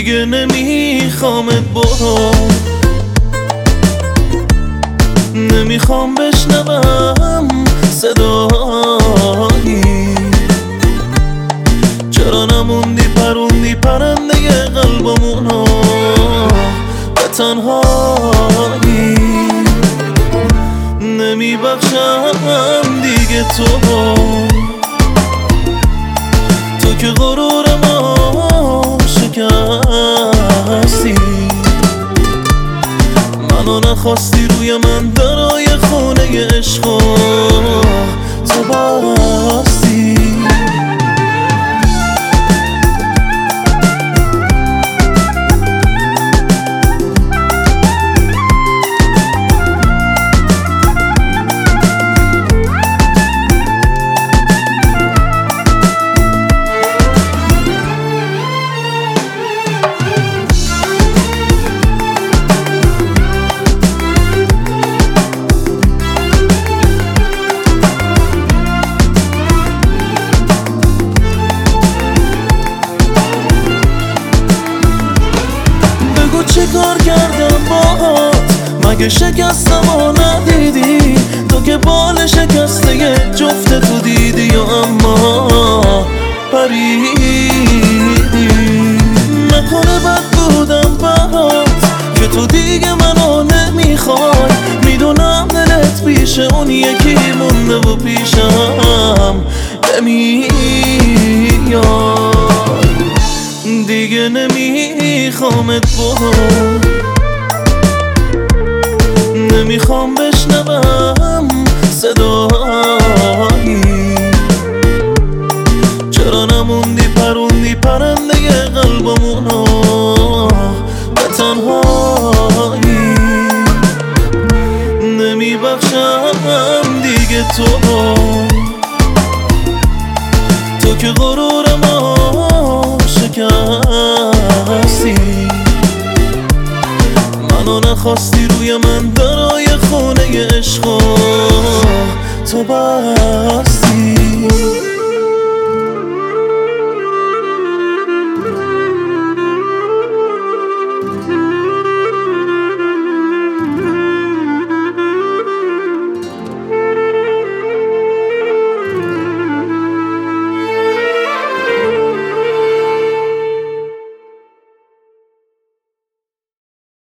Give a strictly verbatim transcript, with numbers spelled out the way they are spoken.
دیگه نمیخوامت برو، نمیخوام بشنوم صدایی. چرا نموندی پروندی پرنده قلبمونو به تنهایی. نمیبخشم دیگه تو تو که غرور ما شکستی. منو نخواستی روی من درای خونه عشقو تو بستی. چه کار کردم باهات مگه شکستم و ندیدی؟ تو که بال شکسته جفت تو دیدی یا اما پریدی. نکنه بد بودم برات که تو دیگه منو نمیخوای. میدونم دلت پیش اون یکی مونده و پیشم نمیاد. دیگه نمیخوامت برو، نمیخوام بشنوم صدایی. چرا نموندی پروندی پرنده قلبمونو به تنهایی. نمیبخشم دیگه تو تو که غرور ما شکستی. منو نخواستی روی من درای خونه عشقو تو بستی.